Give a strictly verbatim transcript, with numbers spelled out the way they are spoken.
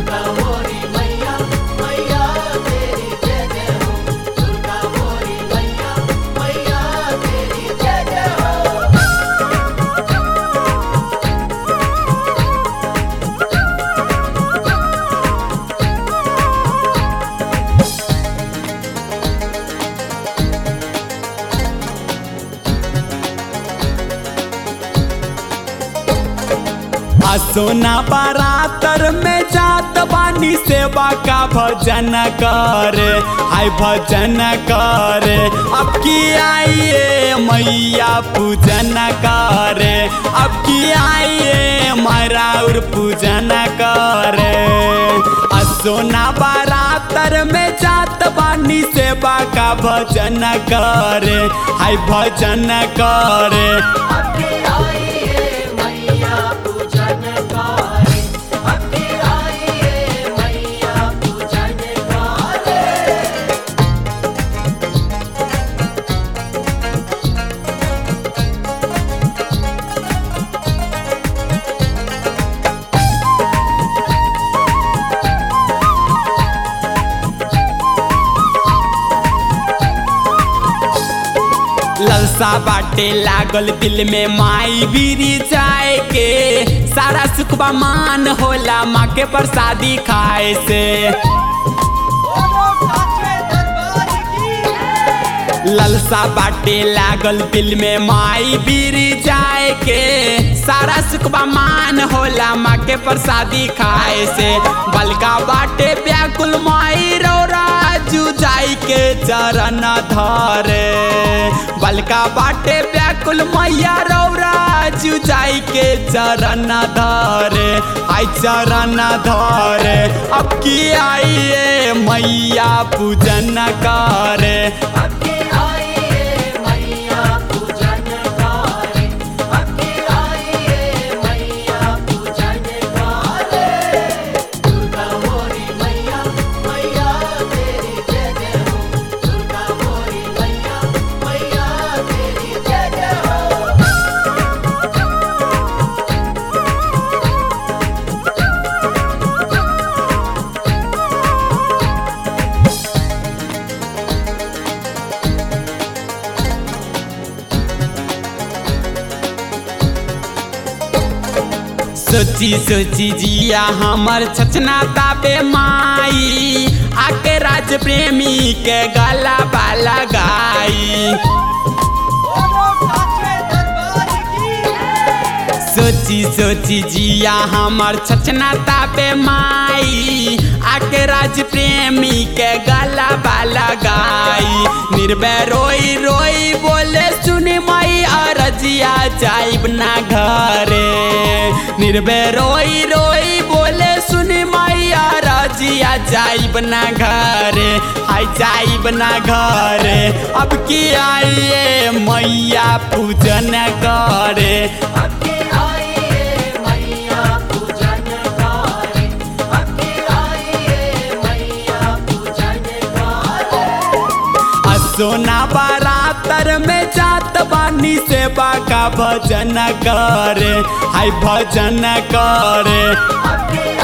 दुर्गा मोरी मैया मैया तेरी जय जय हो। दुर्गा मोरी मैया मैया तेरी जय जय हो। सोना बारातर में जात बानी सेवा का भजन कर, हाय भजन कर। अब की आइए मैया पूजन कर, अब की आइए मराउर पूजन कर। सोना बारातर में जात बानी सेवा का भजन कर, हाय भजन कर। ललसा बाटे लागल दिल में माई बीरी जाए के, सारा सुखबा मान होला माँ के प्रसादी खाए से। ललसा बाटे लागल दिल में माई बीरी जाए के, सारा सुखबा मान होला माँ के प्रसादी खाए से। बलका बाटे व्याकुल माई रौरा जुजाई के चरण धरे, बलका बाटे व्याकुल मैया रौरा जुजाई के चरण धरे, आई चरण धरे। अब की आइए मैया पूजन करे, सोची सोची जिया हमर छचना ताबे माई, आके राज प्रेमी के गला बाला गाई। सोची सोची जिया हमर छचना ताबे माई, आके राज प्रेमी के गला बाला गाई। निर्भय रोई रोई बोले सुनी माई अरजिया जाइब ना घरे, निर्भय रोई रोई बोले सुनी माई अरजिया जाइब ना घरे, हाय जाइब ना घरे। अब की आइए मैया पूजन करे, सोना बारातर में जात बानी सेवा का भजन करे, हाय भजन करे।